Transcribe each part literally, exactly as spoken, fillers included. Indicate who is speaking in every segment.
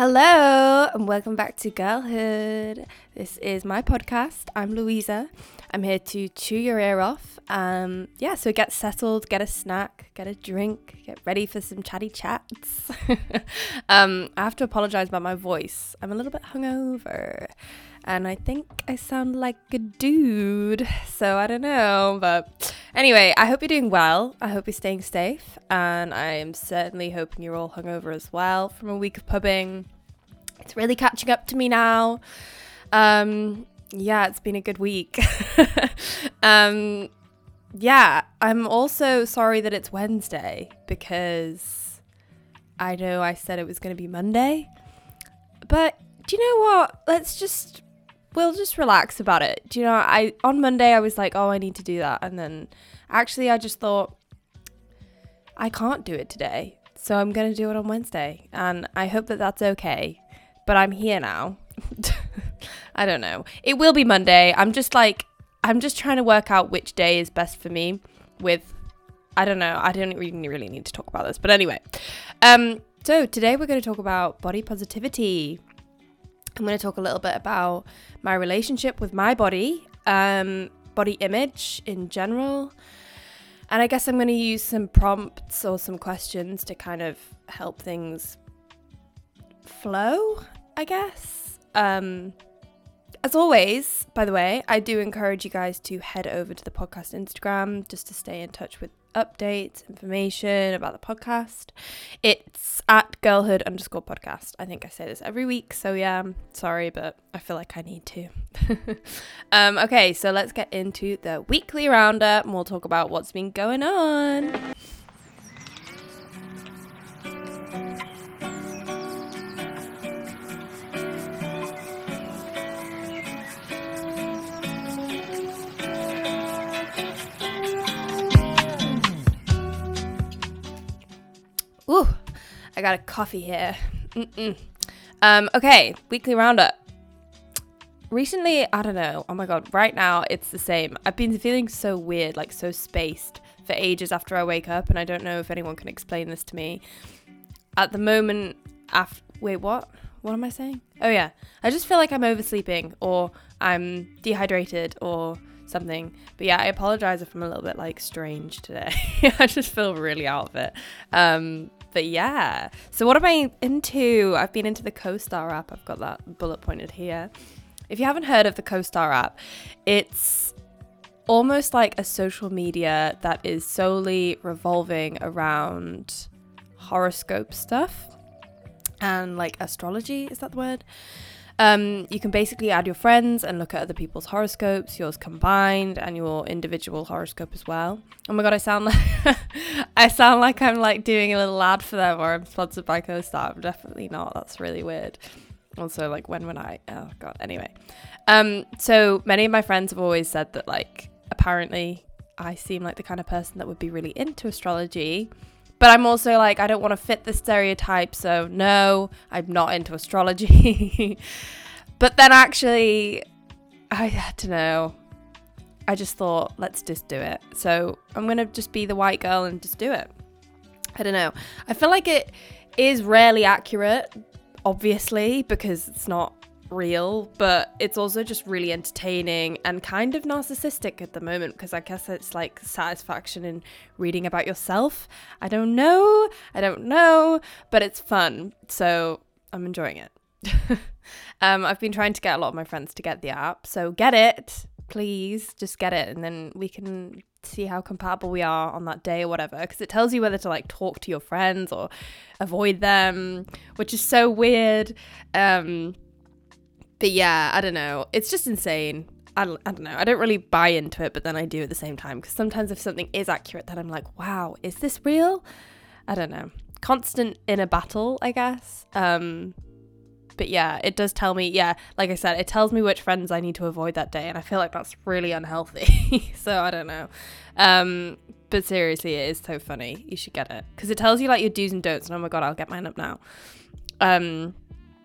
Speaker 1: Hello and welcome back to Girlhood. This is my podcast. I'm Louisa. I'm here to chew your ear off. Um, yeah, so get settled, get a snack, get a drink, get ready for some chatty chats. um, I have to apologise about my voice. I'm a little bit hungover and I think I sound like a dude. So I don't know, but anyway, I hope you're doing well. I hope you're staying safe, and I am certainly hoping you're all hungover as well from a week of pubbing. It's really catching up to me now. Um, yeah, it's been a good week. um, yeah, I'm also sorry that it's Wednesday because I know I said it was going to be Monday. But do you know what? Let's just, we'll just relax about it. Do you know, I on Monday I was like, oh, I need to do that. And then actually I just thought, I can't do it today. So I'm going to do it on Wednesday. And I hope that that's okay. But I'm here now. I don't know. It will be Monday. I'm just like, I'm just trying to work out which day is best for me with, I don't know. I don't really, really need to talk about this. But anyway. Um, so today we're going to talk about body positivity. I'm going to talk a little bit about my relationship with my body, um, body image in general. And I guess I'm going to use some prompts or some questions to kind of help things flow, I guess. Um, as always, by the way, I do encourage you guys to head over to the podcast Instagram just to stay in touch with updates, information about the podcast. It's at girlhood underscore podcast. I think I say this every week, so yeah, I'm sorry, but I feel like I need to. um, okay, so let's get into the weekly roundup and we'll talk about what's been going on. Ooh, I got a coffee here. Mm-mm. Um, okay, weekly roundup. Recently, I don't know. Oh my god, right now it's the same. I've been feeling so weird, like so spaced for ages after I wake up, and I don't know if anyone can explain this to me. At the moment, after wait, what? What am I saying? Oh yeah, I just feel like I'm oversleeping or I'm dehydrated or something. But yeah, I apologize if I'm a little bit like strange today. I just feel really out of it. Um, but yeah, so what am I into? I've been into the CoStar app. I've got that bullet pointed here. If you haven't heard of the CoStar app, it's almost like a social media that is solely revolving around horoscope stuff and like astrology. Is that the word? Um, you can basically add your friends and look at other people's horoscopes, yours combined, and your individual horoscope as well. Oh my god, I sound like I sound like I'm like doing a little ad for them or I'm sponsored by CoStar. I'm definitely not. That's really weird. Also, like, when would I? Oh god. Anyway, um, so many of my friends have always said that like apparently I seem like the kind of person that would be really into astrology. But I'm also like, I don't want to fit the stereotype, so no, I'm not into astrology. But then actually, I don't know. I just thought, let's just do it. So I'm going to just be the white girl and just do it. I don't know. I feel like it is rarely accurate, obviously, because it's not real, but it's also just really entertaining and kind of narcissistic at the moment because I guess it's like satisfaction in reading about yourself. I don't know. I don't know, but it's fun. So I'm enjoying it. um, I've been trying to get a lot of my friends to get the app. So get it, please. Just get it. And then we can see how compatible we are on that day or whatever. Because it tells you whether to like talk to your friends or avoid them, which is so weird. Um, But yeah, I don't know. It's just insane. I, I don't know. I don't really buy into it, but then I do at the same time. Because sometimes if something is accurate, then I'm like, wow, is this real? I don't know. Constant inner battle, I guess. Um, but yeah, it does tell me, yeah, like I said, it tells me which friends I need to avoid that day. And I feel like that's really unhealthy. So I don't know. Um, but seriously, it is so funny. You should get it. Because it tells you like your do's and don'ts. And oh my God, I'll get mine up now. Um,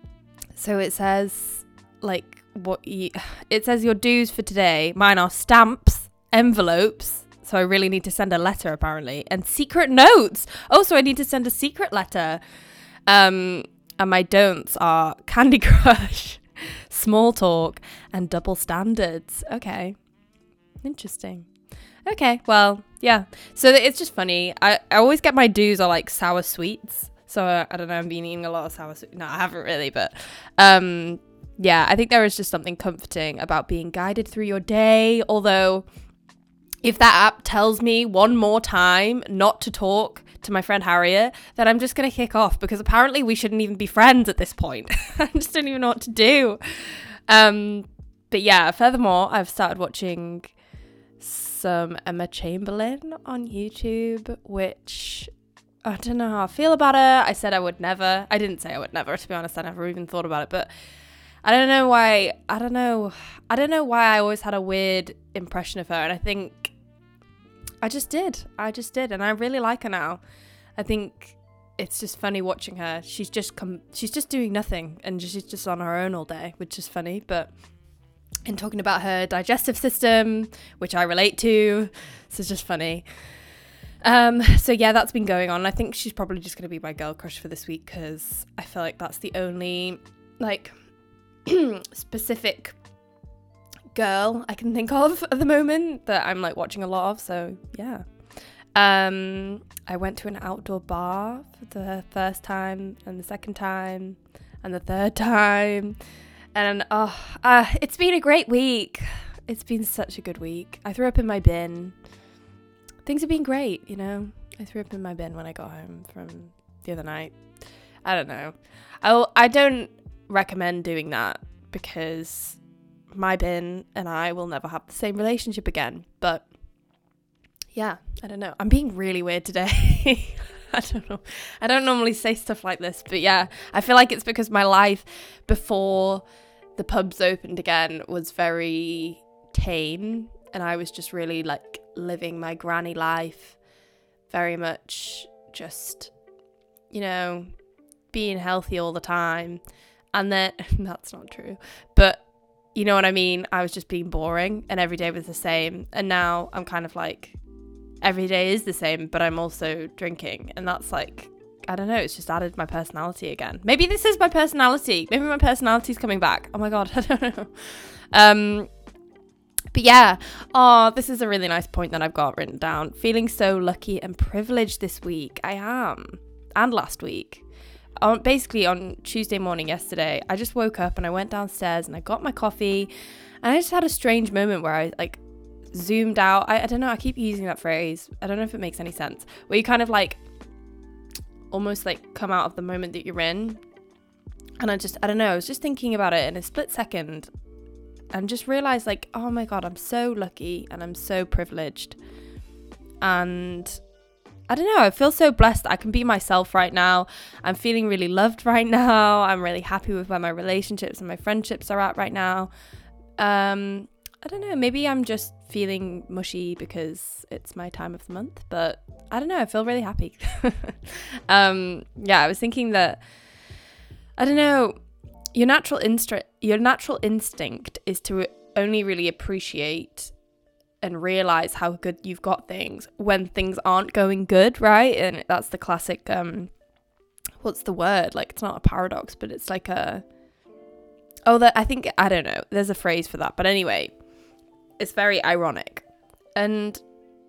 Speaker 1: so it says... like what you, it says your dues for today. Mine are stamps, envelopes, so I really need to send a letter apparently, and secret notes. Oh, so I need to send a secret letter. Um And my don'ts are Candy Crush, small talk, and double standards. Okay. Interesting. Okay, well, yeah. So it's just funny. I, I always get my do's are like sour sweets. So uh, I don't know, I've been eating a lot of sour sweets. No, I haven't really, but um, yeah, I think there is just something comforting about being guided through your day. Although, if that app tells me one more time not to talk to my friend Harriet, then I'm just going to kick off, because apparently we shouldn't even be friends at this point. I just don't even know what to do. Um, but yeah, furthermore, I've started watching some Emma Chamberlain on YouTube, which I don't know how I feel about her. I said I would never. I didn't say I would never, to be honest. I never even thought about it, but I don't know why. I don't know. I don't know why I always had a weird impression of her, and I think I just did. I just did, and I really like her now. I think it's just funny watching her. She's just come. She's just doing nothing, and she's just on her own all day, which is funny. But in talking about her digestive system, which I relate to, so it's just funny. Um, so yeah, that's been going on. I think she's probably just going to be my girl crush for this week, because I feel like that's the only like specific girl I can think of at the moment that I'm like watching a lot of. So yeah. Um, I went to an outdoor bar for the first time, and the second time, and the third time. And oh, uh, it's been a great week. It's been such a good week. I threw up in my bin. Things have been great, you know. I threw up in my bin when I got home from the other night. I don't know. I I don't recommend doing that, because my bin and I will never have the same relationship again. But yeah, I don't know. I'm being really weird today. I don't know. I don't normally say stuff like this, but yeah, I feel like it's because my life before the pubs opened again was very tame, and I was just really like living my granny life, very much just, you know, being healthy all the time. And then that's not true, but you know what I mean? I was just being boring, and every day was the same. And now I'm kind of like, every day is the same, but I'm also drinking, and that's like, I don't know, it's just added my personality again. Maybe this is my personality. Maybe my personality's coming back. Oh my god, I don't know. Um, but yeah, oh, this is a really nice point that I've got written down. Feeling so lucky and privileged this week. I am. And last week. On, basically on Tuesday morning yesterday, I just woke up and I went downstairs and I got my coffee, and I just had a strange moment where I like zoomed out. I, I don't know, I keep using that phrase. I don't know if it makes any sense. Where you kind of like almost like come out of the moment that you're in. And I just, I don't know, I was just thinking about it in a split second and just realized like, oh my god, I'm so lucky and I'm so privileged. And I don't know, I feel so blessed that I can be myself right now. I'm feeling really loved right now. I'm really happy with where my relationships and my friendships are at right now. Um, I don't know, maybe I'm just feeling mushy because it's my time of the month, but I don't know, I feel really happy. um, yeah, I was thinking that, I don't know, your natural instinct, your natural instinct is to only really appreciate and realize how good you've got things when things aren't going good, right? And that's the classic, um, what's the word? Like, it's not a paradox, but it's like a, oh, that I think, I don't know, there's a phrase for that. But anyway, it's very ironic. And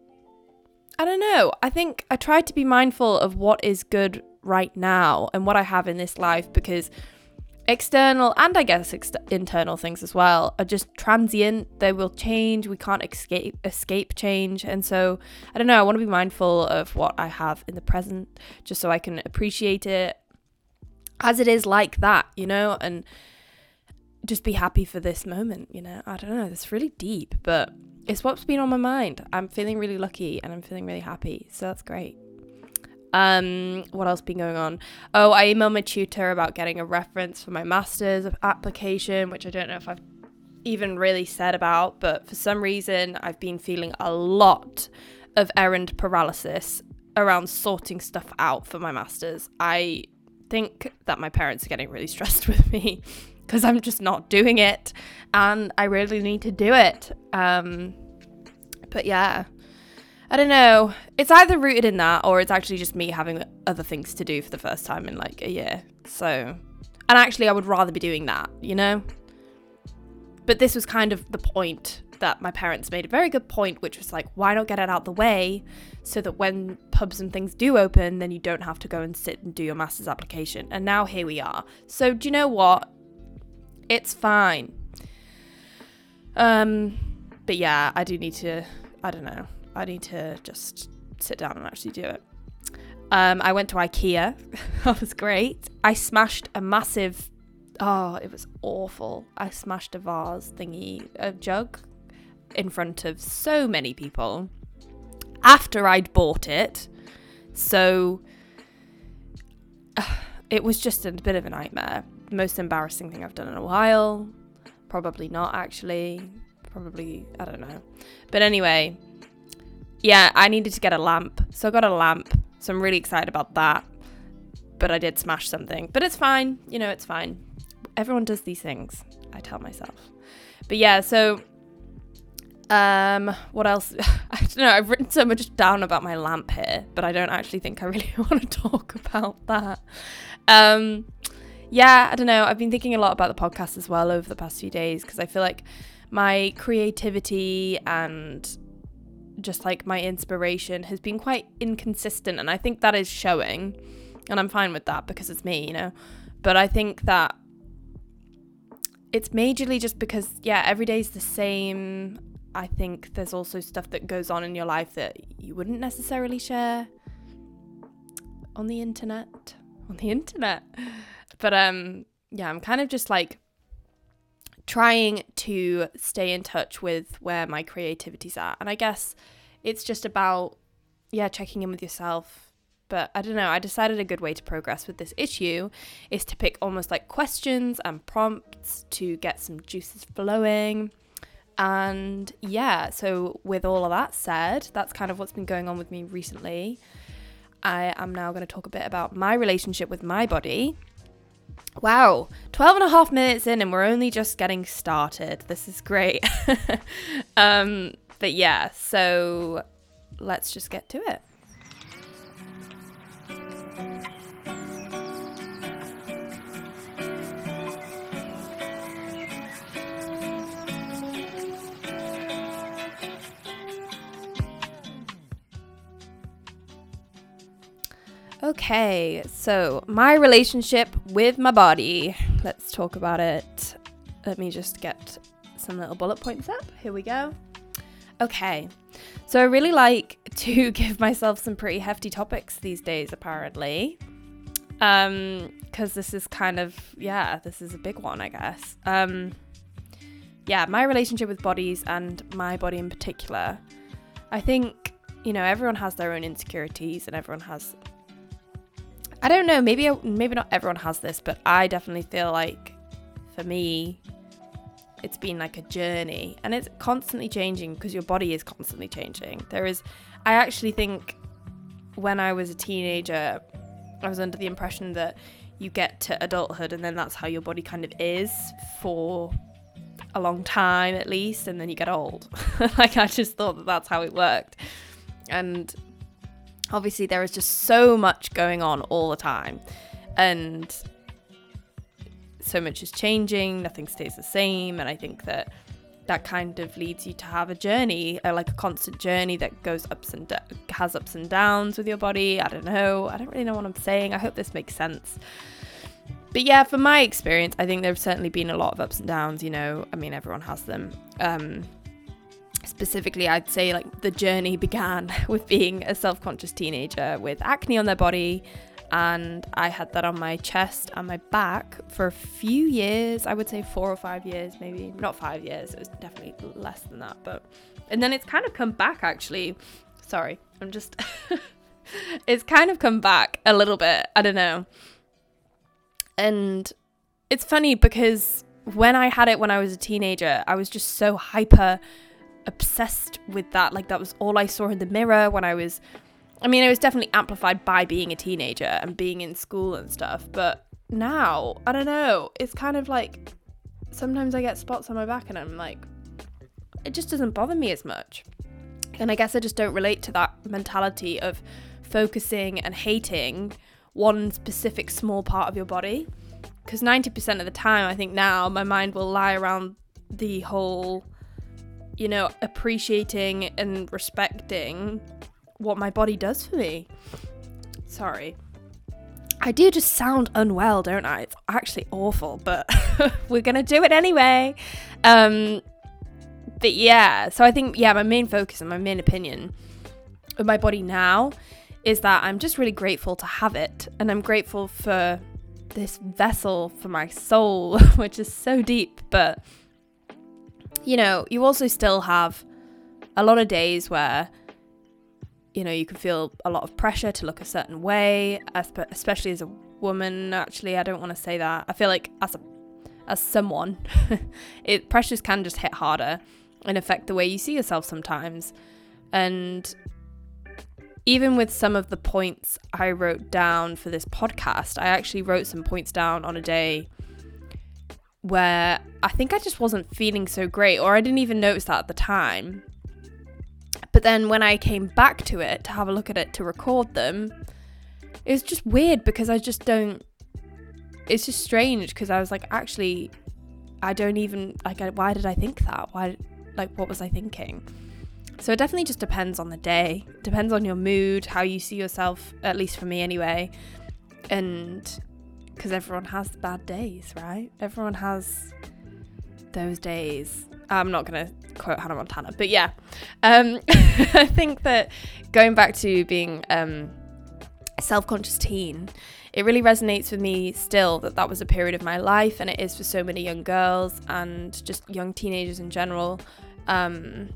Speaker 1: I don't know, I think I try to be mindful of what is good right now and what I have in this life, because external and I guess ex- internal things as well are just transient. They will change. We can't escape escape change. And so I don't know, I want to be mindful of what I have in the present, just so I can appreciate it as it is, like that, you know, and just be happy for this moment, you know. I don't know, it's really deep, but it's what's been on my mind. I'm feeling really lucky and I'm feeling really happy, so that's great. Um, what else been going on? Oh, I emailed my tutor about getting a reference for my master's application, which I don't know if I've even really said about, but for some reason I've been feeling a lot of errand paralysis around sorting stuff out for my master's. I think that my parents are getting really stressed with me because I'm just not doing it, and I really need to do it. Um, but yeah. I don't know. It's either rooted in that, or it's actually just me having other things to do for the first time in like a year. So, and actually I would rather be doing that, you know? But this was kind of the point that my parents made a very good point, which was like, why not get it out the way so that when pubs and things do open, then you don't have to go and sit and do your master's application. And now here we are. So do you know what? It's fine. Um, but yeah, I do need to, I don't know, I need to just sit down and actually do it. Um, I went to IKEA. That was great. I smashed a massive, oh, it was awful. I smashed a vase thingy, a jug, in front of so many people after I'd bought it. So uh, it was just a bit of a nightmare. Most embarrassing thing I've done in a while. Probably not, actually. Probably, I don't know. But anyway, yeah, I needed to get a lamp. So I got a lamp. So I'm really excited about that. But I did smash something. But it's fine. You know, it's fine. Everyone does these things, I tell myself. But yeah, so Um, what else? I don't know, I've written so much down about my lamp here, but I don't actually think I really want to talk about that. Um, yeah, I don't know. I've been thinking a lot about the podcast as well over the past few days, because I feel like my creativity and just like my inspiration has been quite inconsistent, and I think that is showing, and I'm fine with that because it's me, you know, but I think that it's majorly just because, yeah, every day's the same. I think there's also stuff that goes on in your life that you wouldn't necessarily share on the internet. On the internet. But um, yeah, I'm kind of just like trying to stay in touch with where my creativity's at. And I guess it's just about, yeah, checking in with yourself. But I don't know, I decided a good way to progress with this issue is to pick almost like questions and prompts to get some juices flowing. And yeah, so with all of that said, that's kind of what's been going on with me recently. I am now going to talk a bit about my relationship with my body. Wow, twelve and a half minutes in and we're only just getting started. This is great. um, but yeah, so let's just get to it. Okay, so my relationship with my body. Let's talk about it. Let me just get some little bullet points up. Here we go. Okay, so I really like to give myself some pretty hefty topics these days, apparently. Um, because this is kind of, yeah, this is a big one, I guess. Um, yeah, my relationship with bodies and my body in particular. I think, you know, everyone has their own insecurities and everyone has... I don't know, maybe maybe not everyone has this, but I definitely feel like, for me, it's been like a journey. And it's constantly changing because your body is constantly changing. There is, I actually think when I was a teenager, I was under the impression that you get to adulthood and then that's how your body kind of is for a long time at least, and then you get old. Like, I just thought that that's how it worked. And obviously there is just so much going on all the time, and so much is changing, nothing stays the same, and I think that that kind of leads you to have a journey, uh, like a constant journey that goes ups and da- has ups and downs with your body. I don't know, I don't really know what I'm saying. I hope this makes sense. But yeah, from my experience, I think there's certainly been a lot of ups and downs, you know, I mean, everyone has them. Um, Specifically, I'd say like the journey began with being a self-conscious teenager with acne on their body, and I had that on my chest and my back for a few years. I would say four or five years, maybe not five years. It was definitely less than that, but and then it's kind of come back actually. Sorry, I'm just it's kind of come back a little bit. I don't know. And it's funny because when I had it when I was a teenager, I was just so hyper obsessed with that. Like, that was all I saw in the mirror when I was, I mean, it was definitely amplified by being a teenager and being in school and stuff, but now, I don't know, it's kind of like, sometimes I get spots on my back and I'm like, it just doesn't bother me as much. And I guess I just don't relate to that mentality of focusing and hating one specific small part of your body. Because ninety percent of the time, I think now, my mind will lie around the whole, you know, appreciating and respecting what my body does for me. Sorry. I do just sound unwell, don't I? It's actually awful, but we're going to do it anyway. Um, but yeah, so I think, yeah, my main focus and my main opinion of my body now is that I'm just really grateful to have it. And I'm grateful for this vessel for my soul, which is so deep. But, you know, you also still have a lot of days where, you know, you can feel a lot of pressure to look a certain way, especially as a woman. Actually, I don't want to say that. I feel like as a as someone, it pressures can just hit harder and affect the way you see yourself sometimes. And even with some of the points I wrote down for this podcast, I actually wrote some points down on a day where I think I just wasn't feeling so great, or I didn't even notice that at the time. But then when I came back to it to have a look at it to record them, it was just weird because I just don't, it's just strange because I was like, actually, I don't even, like, why did I think that? Why, like, what was I thinking? So it definitely just depends on the day, depends on your mood, how you see yourself, at least for me anyway. And because everyone has bad days, right? Everyone has those days. I'm not going to quote Hannah Montana, but yeah, um, I think that going back to being um, a self-conscious teen, it really resonates with me still that that was a period of my life, and it is for so many young girls and just young teenagers in general. Um,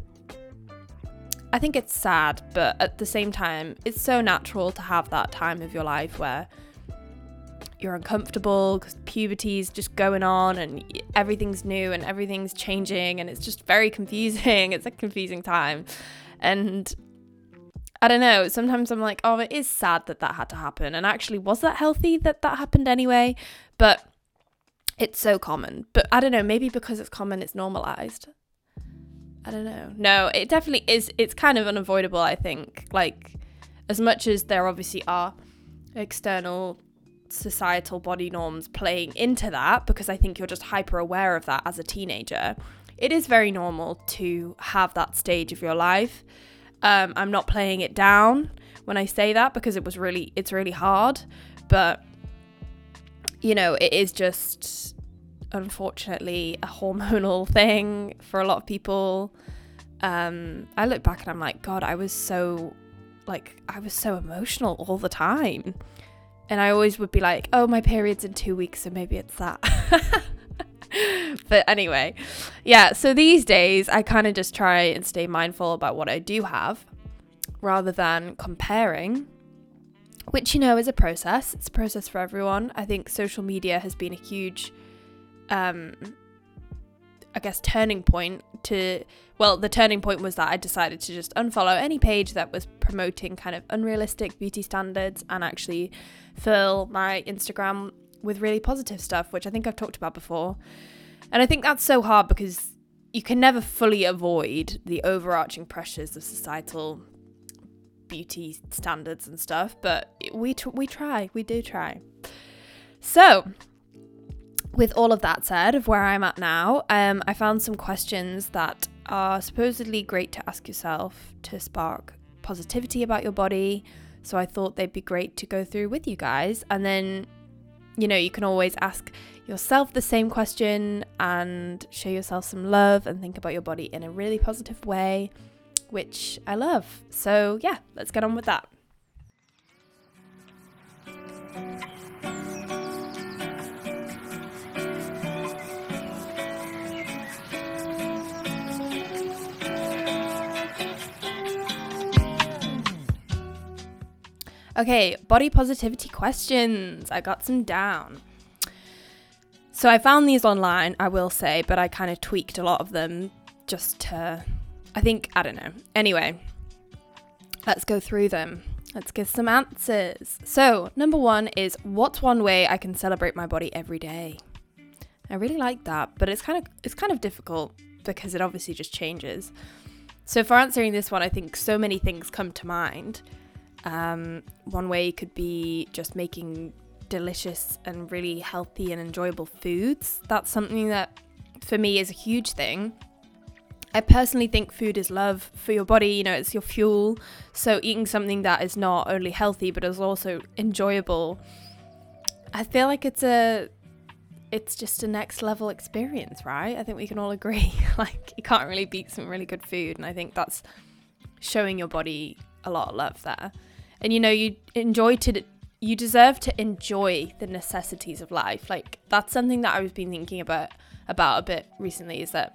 Speaker 1: I think it's sad, but at the same time, it's so natural to have that time of your life where you're uncomfortable because puberty is just going on and everything's new and everything's changing and it's just very confusing. It's a confusing time. And I don't know, sometimes I'm like, oh, it is sad that that had to happen. And actually, was that healthy that that happened anyway? But it's so common. But I don't know, maybe because it's common, it's normalized. I don't know. No, it definitely is. It's kind of unavoidable, I think. Like, as much as there obviously are external societal body norms playing into that, because I think you're just hyper aware of that as a teenager, it is very normal to have that stage of your life. Um, I'm not playing it down when I say that, because it was really, it's really hard, but you know, it is just unfortunately a hormonal thing for a lot of people. Um, I look back and I'm like, God, I was so like, I was so emotional all the time. And I always would be like, oh, my period's in two weeks, so maybe it's that. But anyway, yeah, so these days I kind of just try and stay mindful about what I do have rather than comparing, which, you know, is a process. It's a process for everyone. I think social media has been a huge, um, I guess, turning point to, well, the turning point was that I decided to just unfollow any page that was promoting kind of unrealistic beauty standards and actually fill my Instagram with really positive stuff, which I think I've talked about before. And I think that's so hard because you can never fully avoid the overarching pressures of societal beauty standards and stuff, but we t- we try, we do try. So, with all of that said, of where I'm at now, um, I found some questions that are supposedly great to ask yourself to spark positivity about your body. So I thought they'd be great to go through with you guys. And then, you know, you can always ask yourself the same question and show yourself some love and think about your body in a really positive way, which I love. So yeah, let's get on with that. Okay, body positivity questions. I got some down. So I found these online, I will say, but I kind of tweaked a lot of them just to, I think, I don't know. Anyway, let's go through them. Let's give some answers. So number one is, what's one way I can celebrate my body every day? I really like that, but it's kind of it's kind of difficult because it obviously just changes. So for answering this one, I think so many things come to mind. Um, one way could be just making delicious and really healthy and enjoyable foods. That's something that for me is a huge thing. I personally think food is love for your body, you know, it's your fuel. So eating something that is not only healthy but is also enjoyable, I feel like it's a it's just a next level experience, right? I think we can all agree. Like, you can't really beat some really good food, and I think that's showing your body a lot of love there. And you know, you enjoy to you deserve to enjoy the necessities of life. Like, that's something that I've been thinking about about a bit recently, is that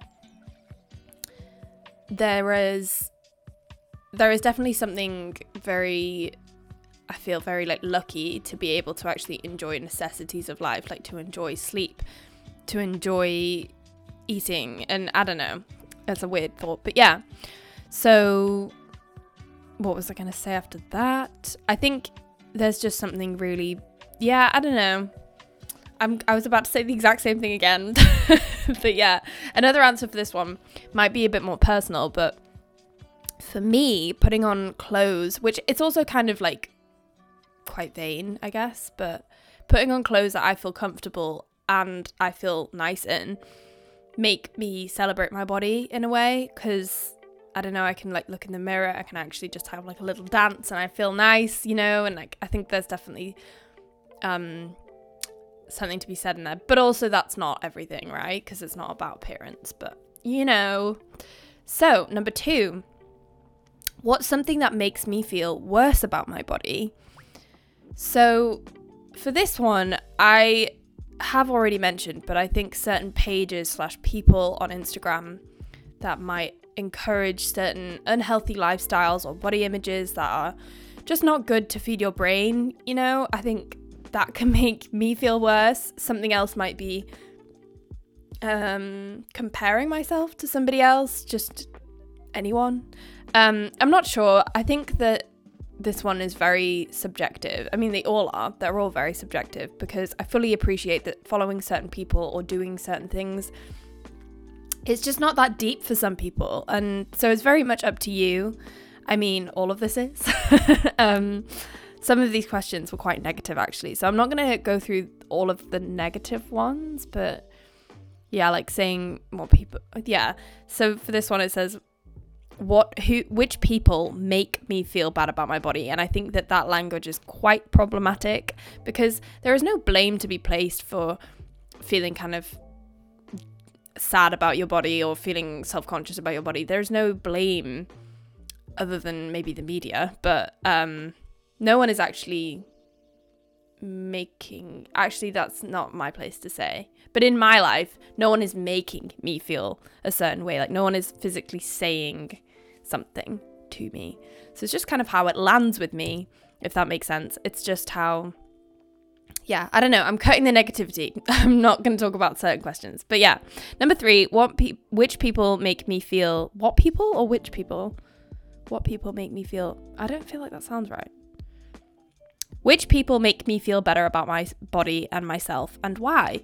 Speaker 1: there is there is definitely something very, I feel very like lucky to be able to actually enjoy necessities of life, like to enjoy sleep, to enjoy eating, and I don't know, that's a weird thought, but yeah. So what was I going to say after that? I think there's just something really, yeah, I don't know. I'm, I was about to say the exact same thing again. But yeah, another answer for this one might be a bit more personal, but for me, putting on clothes, which it's also kind of like quite vain, I guess, but putting on clothes that I feel comfortable and I feel nice in, make me celebrate my body in a way, because I don't know, I can like look in the mirror, I can actually just have like a little dance and I feel nice, you know, and like I think there's definitely um something to be said in there, but also that's not everything, right? Because it's not about appearance, but you know. So number two, what's something that makes me feel worse about my body? So for this one, I have already mentioned, but I think certain pages slash people on Instagram that might encourage certain unhealthy lifestyles or body images that are just not good to feed your brain, you know, I think that can make me feel worse. Something else might be um, comparing myself to somebody else, just anyone. Um, I'm not sure. I think that this one is very subjective. I mean, they all are. They're all very subjective, because I fully appreciate that following certain people or doing certain things, it's just not that deep for some people. And so it's very much up to you. I mean, all of this is. um, some of these questions were quite negative, actually. So I'm not going to go through all of the negative ones, but yeah, like saying what people, yeah. So for this one, it says, what, who, which people make me feel bad about my body? And I think that that language is quite problematic, because there is no blame to be placed for feeling kind of sad about your body or feeling self-conscious about your body. There's no blame other than maybe the media, but um, no one is actually making, actually that's not my place to say, but in my life, no one is making me feel a certain way. Like, no one is physically saying something to me. So it's just kind of how it lands with me, if that makes sense. It's just how, yeah, I don't know. I'm cutting the negativity. I'm not going to talk about certain questions. But yeah, number three, what pe- which people make me feel, what people or which people? What people make me feel, I don't feel like that sounds right. Which people make me feel better about my body and myself, and why?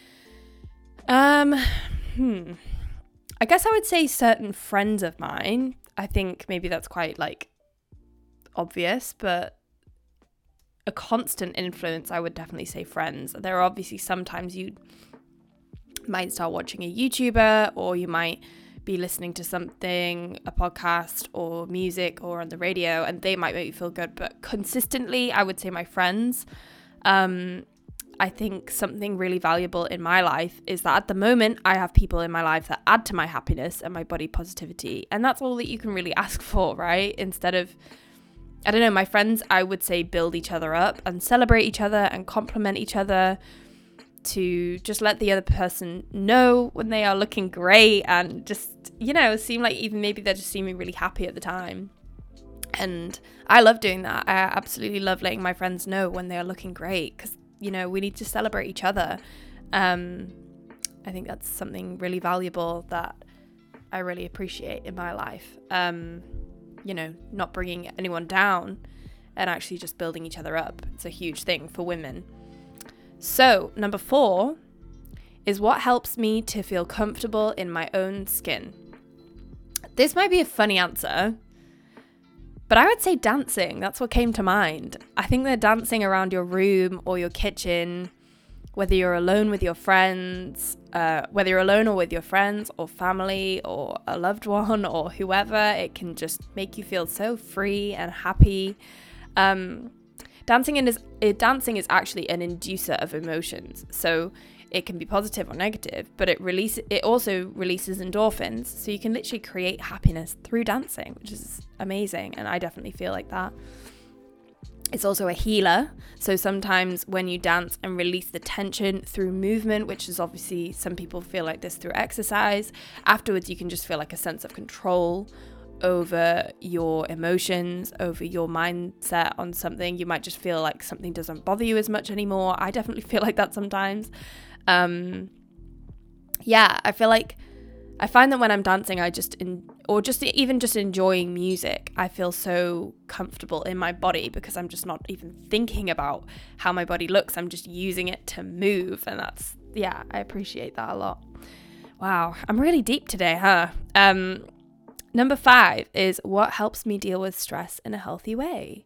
Speaker 1: Um, hmm. I guess I would say certain friends of mine. I think maybe that's quite like obvious, but a constant influence, I would definitely say friends. There are obviously sometimes you might start watching a YouTuber, or you might be listening to something, a podcast or music or on the radio, and they might make you feel good, but consistently I would say my friends. um I think something really valuable in my life is that at the moment I have people in my life that add to my happiness and my body positivity, and that's all that you can really ask for, right? Instead of, I don't know, my friends, I would say, build each other up and celebrate each other and compliment each other, to just let the other person know when they are looking great, and just, you know, seem like even maybe they're just seeming really happy at the time. And I love doing that. I absolutely love letting my friends know when they are looking great, because, you know, we need to celebrate each other. Um, I think that's something really valuable that I really appreciate in my life. Um, you know, not bringing anyone down and actually just building each other up. It's a huge thing for women. So, number four is what helps me to feel comfortable in my own skin. This might be a funny answer, But I would say dancing. That's what came to mind. I think that dancing around your room or your kitchen, whether you're alone with your friends, uh, whether you're alone or with your friends or family or a loved one or whoever, it can just make you feel so free and happy. Um, dancing is it, dancing is actually an inducer of emotions. So it can be positive or negative, but it release it also releases endorphins, so you can literally create happiness through dancing, which is amazing, and I definitely feel like that. It's also a healer, so sometimes when you dance and release the tension through movement, which is obviously some people feel like this through exercise, afterwards you can just feel like a sense of control over your emotions, over your mindset on something. You might just feel like something doesn't bother you as much anymore. I definitely feel like that sometimes. Um, yeah, I feel like I find that when I'm dancing, I just, in, or just even just enjoying music, I feel so comfortable in my body because I'm just not even thinking about how my body looks. I'm just using it to move. And that's, yeah, I appreciate that a lot. Wow, I'm really deep today, huh? Um, number five is what helps me deal with stress in a healthy way.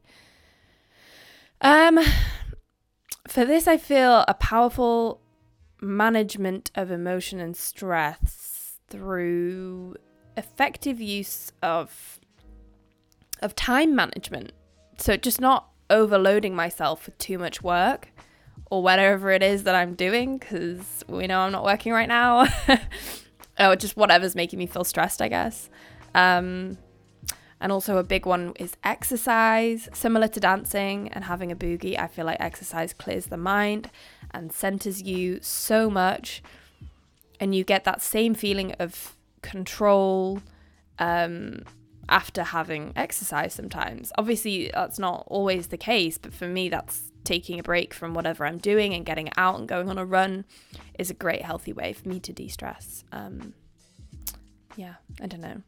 Speaker 1: Um, for this, I feel a powerful management of emotion and stress through effective use of of time management. So just not overloading myself with too much work or whatever it is that I'm doing, because we know I'm not working right now. Or just whatever's making me feel stressed, I guess. Um, and also a big one is exercise. Similar to dancing and having a boogie, I feel like exercise clears the mind and centers you so much, and you get that same feeling of control um, after having exercise sometimes. Obviously, that's not always the case, but for me, that's taking a break from whatever I'm doing and getting out and going on a run is a great healthy way for me to de-stress. Um, yeah, I don't know.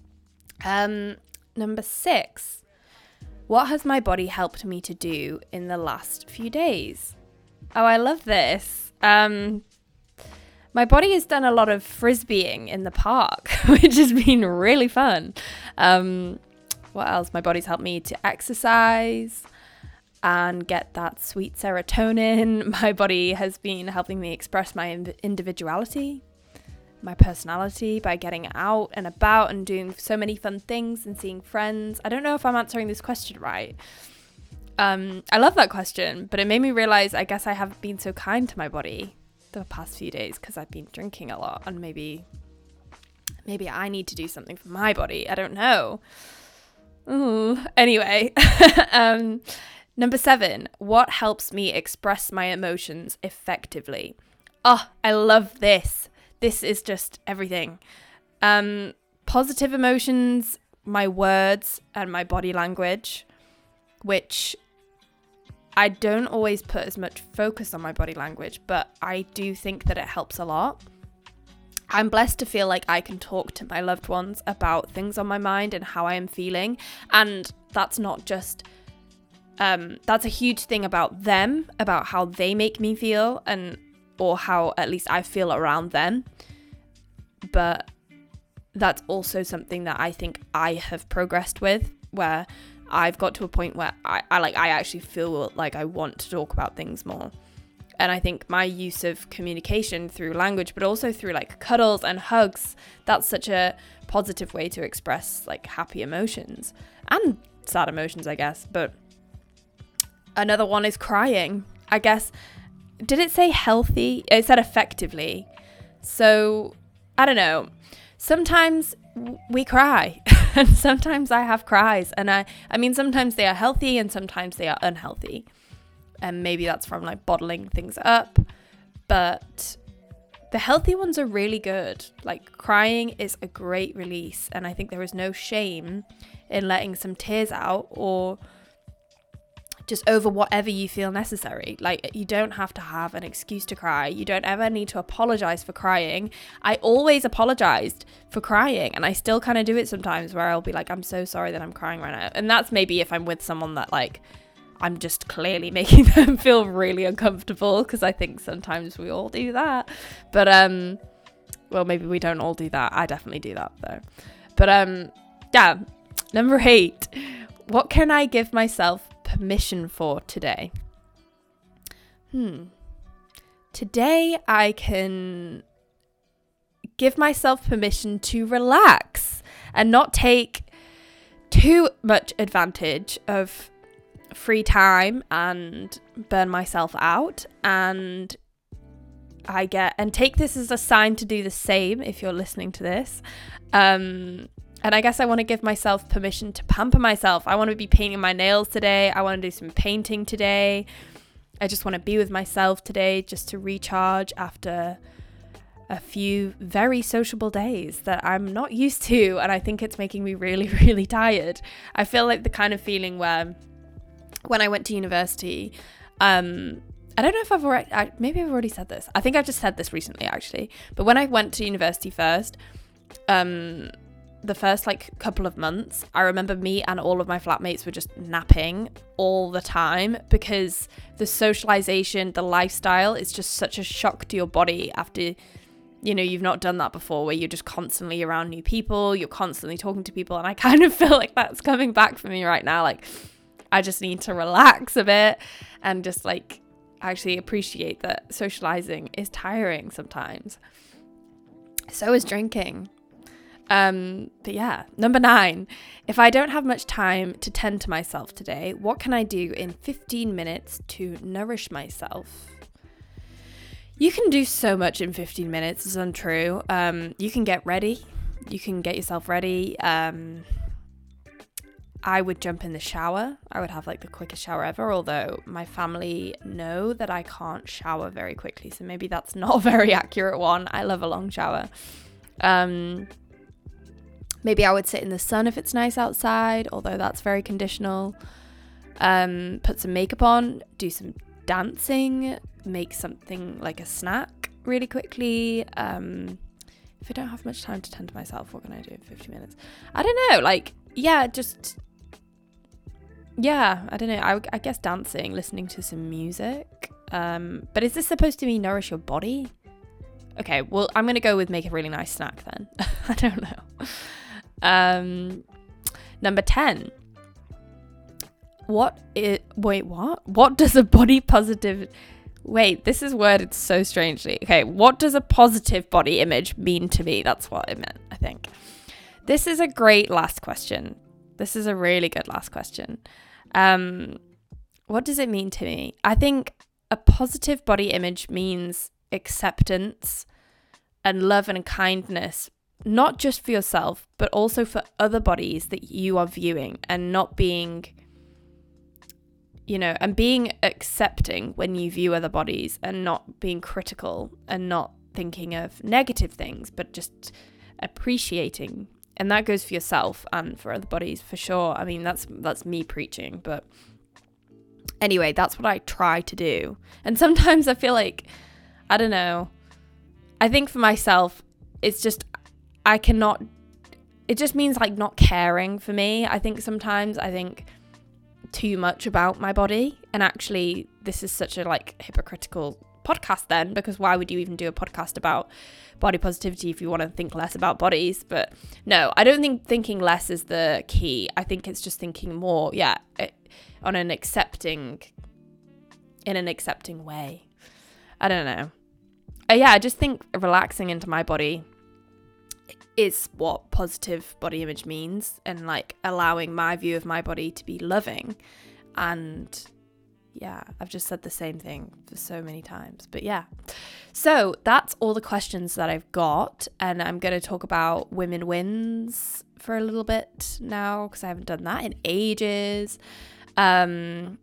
Speaker 1: Um, number six, what has my body helped me to do in the last few days? Oh, I love this. Um, my body has done a lot of frisbeeing in the park, which has been really fun. Um, what else? My body's helped me to exercise and get that sweet serotonin. My body has been helping me express my individuality, my personality, by getting out and about and doing so many fun things and seeing friends. I don't know if I'm answering this question right. Um, I love that question, but it made me realize I guess I haven't been so kind to my body the past few days because I've been drinking a lot, and maybe maybe I need to do something for my body. I don't know. Ooh. Anyway, um, number seven, what helps me express my emotions effectively? Oh, I love this. This is just everything. Um, positive emotions, my words, and my body language, which I don't always put as much focus on my body language, but I do think that it helps a lot. I'm blessed to feel like I can talk to my loved ones about things on my mind and how I am feeling. And that's not just, um, that's a huge thing about them, about how they make me feel, and or how at least I feel around them. But that's also something that I think I have progressed with, where I've got to a point where I, I like I actually feel like I want to talk about things more. And I think my use of communication through language, but also through like cuddles and hugs, that's such a positive way to express like happy emotions and sad emotions, I guess. But another one is crying. I guess, did it say healthy? It said effectively. So I don't know. Sometimes we cry and sometimes I have cries, and I, I mean, sometimes they are healthy and sometimes they are unhealthy. And maybe that's from like bottling things up, but the healthy ones are really good. Like crying is a great release, and I think there is no shame in letting some tears out or just over whatever you feel necessary. Like you don't have to have an excuse to cry. You don't ever need to apologize for crying. I always apologized for crying, and I still kind of do it sometimes where I'll be like, I'm so sorry that I'm crying right now. And that's maybe if I'm with someone that like I'm just clearly making them feel really uncomfortable, because I think sometimes we all do that. But um well, maybe we don't all do that. I definitely do that though. But um yeah, number eight, what can I give myself permission for today? Hmm. Today I can give myself permission to relax and not take too much advantage of free time and burn myself out. And I get and take this as a sign to do the same if you're listening to this. Um, and I guess I want to give myself permission to pamper myself. I want to be painting my nails today. I want to do some painting today. I just want to be with myself today just to recharge after a few very sociable days that I'm not used to. And I think it's making me really, really tired. I feel like the kind of feeling where when I went to university, um, I don't know if I've already, I, maybe I've already said this. I think I've just said this recently, actually. But when I went to university first, um, the first like couple of months, I remember me and all of my flatmates were just napping all the time because the socialization, the lifestyle is just such a shock to your body after, you know, you've not done that before, where you're just constantly around new people, you're constantly talking to people. And I kind of feel like that's coming back for me right now. Like, I just need to relax a bit and just like actually appreciate that socializing is tiring sometimes. So is drinking. Um, but yeah, number nine, if I don't have much time to tend to myself today, what can I do in fifteen minutes to nourish myself? You can do so much in fifteen minutes, it's untrue. Um, you can get ready. You can get yourself ready. Um, I would jump in the shower. I would have like the quickest shower ever, although my family know that I can't shower very quickly. So maybe that's not a very accurate one. I love a long shower. Um, maybe I would sit in the sun if it's nice outside, although that's very conditional. Um, put some makeup on, do some dancing, make something like a snack really quickly. Um, if I don't have much time to tend to myself, what can I do in fifty minutes? I don't know. Like, yeah, just... Yeah, I don't know. I, I guess dancing, listening to some music. Um, but is this supposed to be nourish your body? Okay, well, I'm going to go with make a really nice snack then. I don't know. Um, number ten. What is... Wait, what? What does a body positive... Wait, this is worded so strangely. Okay, what does a positive body image mean to me? That's what it meant, I think. This is a great last question. This is a really good last question. Um, what does it mean to me? I think a positive body image means acceptance and love and kindness, not just for yourself, but also for other bodies that you are viewing, and not being, you know, and being accepting when you view other bodies, and not being critical and not thinking of negative things, but just appreciating. And that goes for yourself and for other bodies for sure. I mean, that's that's me preaching, but anyway, that's what I try to do. And sometimes I feel like, I don't know, I think for myself, it's just, I cannot, it just means like not caring for me. I think sometimes I think too much about my body, and actually this is such a like hypocritical podcast then, because why would you even do a podcast about body positivity if you want to think less about bodies? But no, I don't think thinking less is the key. I think it's just thinking more, yeah, it, on an accepting, in an accepting way. I don't know. Uh, yeah, I just think relaxing into my body is what positive body image means, and like allowing my view of my body to be loving. And yeah, I've just said the same thing for so many times, but yeah. So that's all the questions that I've got, and I'm going to talk about women wins for a little bit now, because I haven't done that in ages. Um,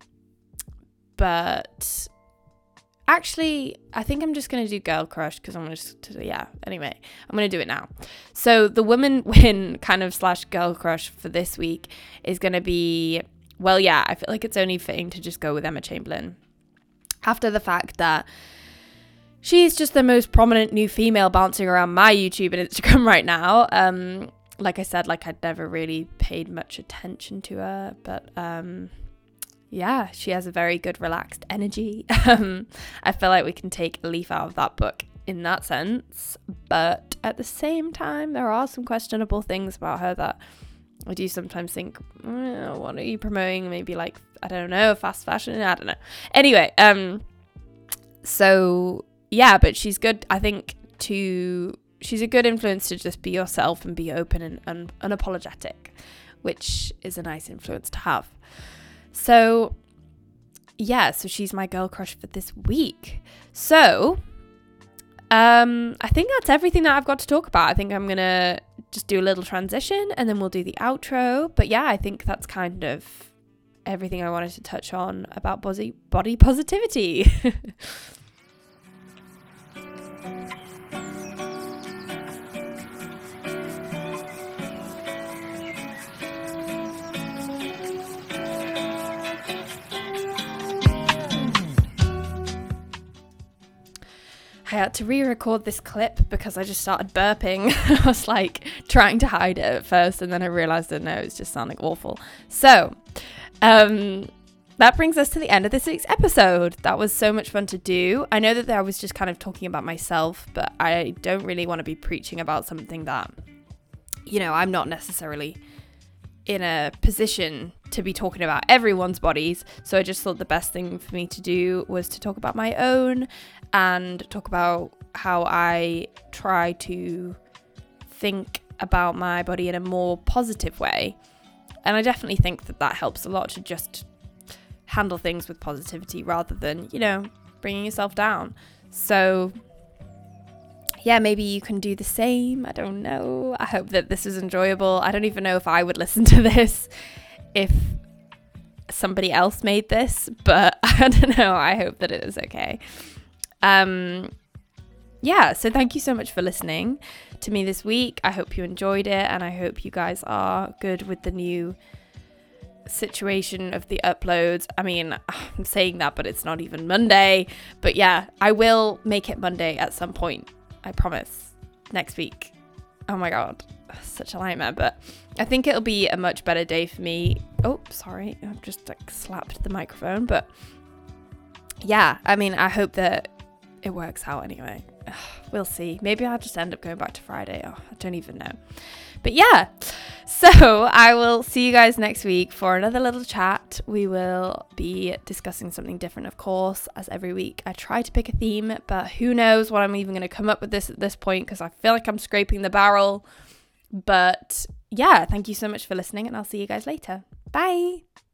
Speaker 1: but actually, I think I'm just going to do Girl Crush, because I'm just, yeah, anyway, I'm going to do it now. So the women win kind of slash Girl Crush for this week is going to be, well, yeah, I feel like it's only fitting to just go with Emma Chamberlain. After the fact that she's just the most prominent new female bouncing around my YouTube and Instagram right now. Um, like I said, like I'd never really paid much attention to her, but um, yeah, she has a very good relaxed energy. Um, I feel like we can take a leaf out of that book in that sense, but at the same time, there are some questionable things about her that I do sometimes think, oh, what are you promoting? Maybe like, I don't know, fast fashion? I don't know. Anyway, um, so yeah, but she's good, I think, to, she's a good influence to just be yourself and be open and, and unapologetic, which is a nice influence to have. So yeah, so she's my girl crush for this week. So um, I think that's everything that I've got to talk about. I think I'm going to just do a little transition and then we'll do the outro. But yeah, I think that's kind of everything I wanted to touch on about body, body positivity. I had to re-record this clip because I just started burping. I was like trying to hide it at first and then I realized that no, it's just sounding awful. So um, that brings us to the end of this week's episode. That was so much fun to do. I know that I was just kind of talking about myself, but I don't really want to be preaching about something that, you know, I'm not necessarily in a position to be talking about everyone's bodies. So I just thought the best thing for me to do was to talk about my own and talk about how I try to think about my body in a more positive way. And I definitely think that that helps a lot to just handle things with positivity rather than, you know, bringing yourself down. So yeah, maybe you can do the same. I don't know. I hope that this is enjoyable. I don't even know if I would listen to this if somebody else made this, but I don't know. I hope that it is okay. Um, yeah, so thank you so much for listening to me this week. I hope you enjoyed it and I hope you guys are good with the new situation of the uploads. I mean, I'm saying that, but it's not even Monday. But yeah, I will make it Monday at some point. I promise. Next week. Oh my god, such a nightmare. But I think it'll be a much better day for me. Oh, sorry, I've just like slapped the microphone. But yeah, I mean, I hope that it works out anyway. Ugh, we'll see. Maybe I'll just end up going back to Friday. Oh, I don't even know. But yeah, so I will see you guys next week for another little chat. We will be discussing something different, of course, as every week. I try to pick a theme, but who knows what I'm even going to come up with this at this point because I feel like I'm scraping the barrel. But yeah, thank you so much for listening and I'll see you guys later. Bye.